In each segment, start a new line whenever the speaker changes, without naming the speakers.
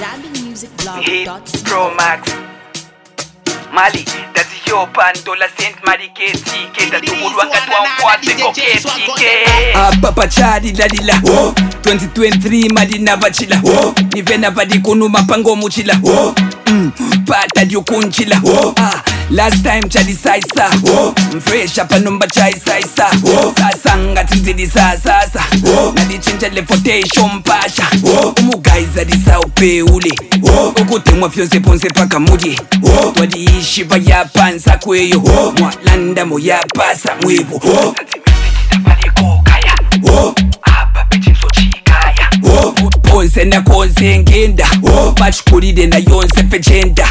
Hit Pro Max Mali, that's your pandola Saint Mariketi Keta tukulwa katwa mkwate koketi
Papa chadi ladila 2023 madina bachila Nivena badi kunu mapango muchila Pata diyo kunchila Last time chadi saisa Mfresh hapa numba chai saisa Sasa ngati nzidi sasa Nadi chincha lefotation pasha Umugaiza di sao peule Ukutemwa fyonse ponse paka mudi Twadi ishi pa ya pansa kweyo Mwalanda mo ya pasa mwevo Ponse na konse ngenda Pachukulide na yonse fechenda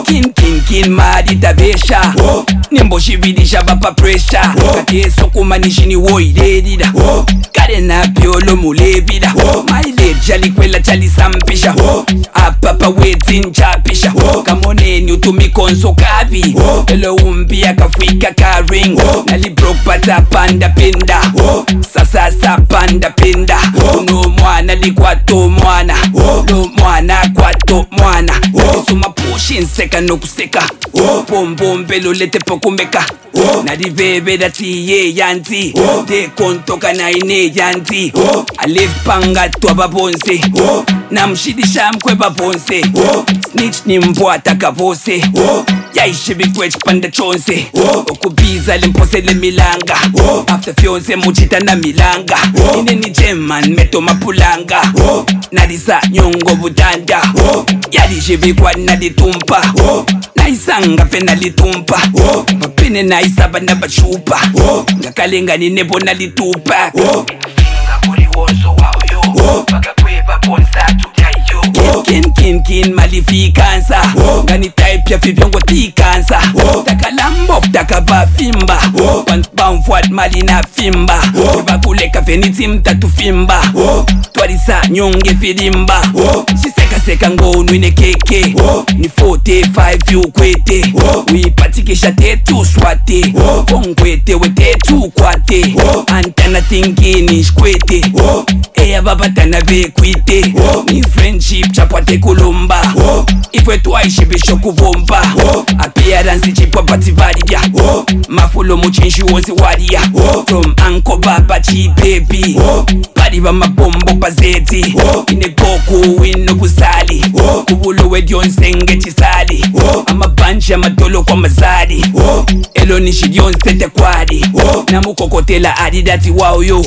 Kin madi tabesha Nimbo shibidisha vapa presha Kakeso kumanishini woidedida Kare na piolo mulevida Maile jali kwela chali sampisha Apapa wetin chapisha Kamoneni utumi konso kavi Elo umbia kafwika karing Nali broke pata panda pinda Sasa panda pinda Uno mwana likwato mwana Lo mwana kwato mwana Suma pushin seka no kuseka Pombombe lo lete pokumeka Nadi bebe dati ye yanti De kontoka na ine yanti Alif panga tuwa babonse Namshidisha mkwe babonse Snitch ni mbwa takavose Yaishi bikwech panda chonse Okubiza lempose le milanga After fyonse muchita na milanga Ine ni jeman meto mapulanga Nadisa nyongo budanda Yadishi bikwa naditumpa Naisanga fe nalitumpa Papine naisaba na bachupa Ngakalenga ni nebo nalitupa Nga kuri woso wao Baka kweba ponsa tujayo Kin malifikansa Ngani type ya fibiongo tikansa Taka lambok taka ba fimba Pantbamfwad mali na fimba Kiba kuleka fenitim tatu fimba Twarisa nyonge fidimba Siseka ngonu ine keke Ni 45 yu kwete Wipatikisha tetu swate Kongwete we tetu kwate Antana tingini shkwete Eya babatana vekwite Ni friendship chapwate kulumba Ifwe tuwaishi bisho kuvomba Appearance chipwa pati varia Mafulo muchinshi wonsi waria From Uncle Baba chi baby Pariva mabombo pazeti Ine goku wino kusali Kubulo we dionsenge chisali Ama banchi amadolo kwa mazadi Elo nishi dionsete kwadi Namukokotela adidati wao yo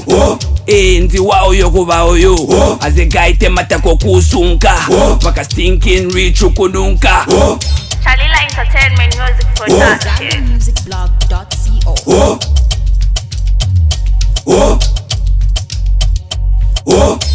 Nzi wao yo kubao yo Azegaite matako kusunka Waka stinking rich ukununka
Chalila Entertainment Music Production
musicblog.co